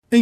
Em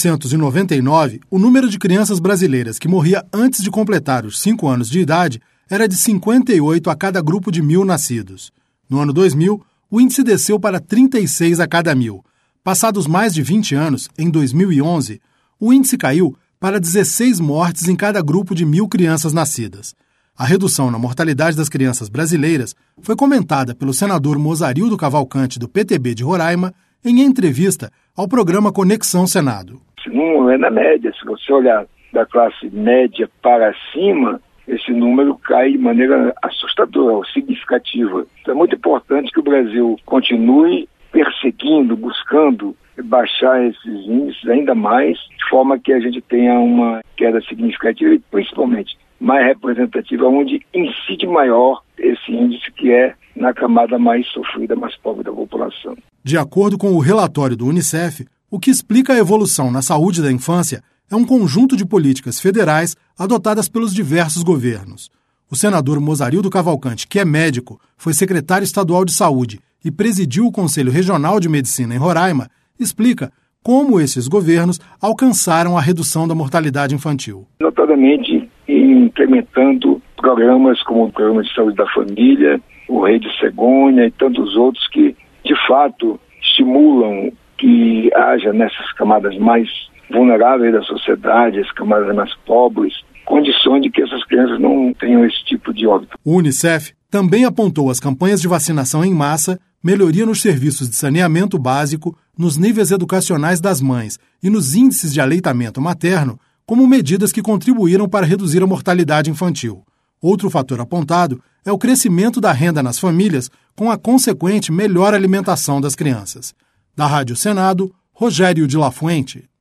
1999, o número de crianças brasileiras que morria antes de completar os 5 anos de idade era de 58 a cada grupo de 1.000 nascidos. No ano 2000, o índice desceu para 36 a cada 1.000. Passados mais de 20 anos, em 2011, o índice caiu para 16 mortes em cada grupo de 1.000 crianças nascidas. A redução na mortalidade das crianças brasileiras foi comentada pelo senador Mozarildo Cavalcante, do PTB de Roraima, em entrevista ao programa Conexão Senado. Esse número é na média. Se você olhar da classe média para cima, esse número cai de maneira assustadora ou significativa. Então é muito importante que o Brasil continue perseguindo, buscando baixar esses índices ainda mais, de forma que a gente tenha uma queda significativa e, principalmente, mais representativa, onde incide maior esse índice que é na camada mais sofrida, mais pobre da população. De acordo com o relatório do Unicef, o que explica a evolução na saúde da infância é um conjunto de políticas federais adotadas pelos diversos governos. O senador Mozarildo Cavalcante, que é médico, foi secretário estadual de saúde e presidiu o Conselho Regional de Medicina em Roraima, explica como esses governos alcançaram a redução da mortalidade infantil. Notadamente, implementando programas como o Programa de Saúde da Família, o Rede Cegonha e tantos outros que, de fato, estimulam que haja nessas camadas mais vulneráveis da sociedade, as camadas mais pobres, condições de que essas crianças não tenham esse tipo de óbito. O Unicef também apontou as campanhas de vacinação em massa, melhoria nos serviços de saneamento básico, nos níveis educacionais das mães e nos índices de aleitamento materno como medidas que contribuíram para reduzir a mortalidade infantil. Outro fator apontado é o crescimento da renda nas famílias com a consequente melhor alimentação das crianças. Da Rádio Senado, Rogério de La Fuente.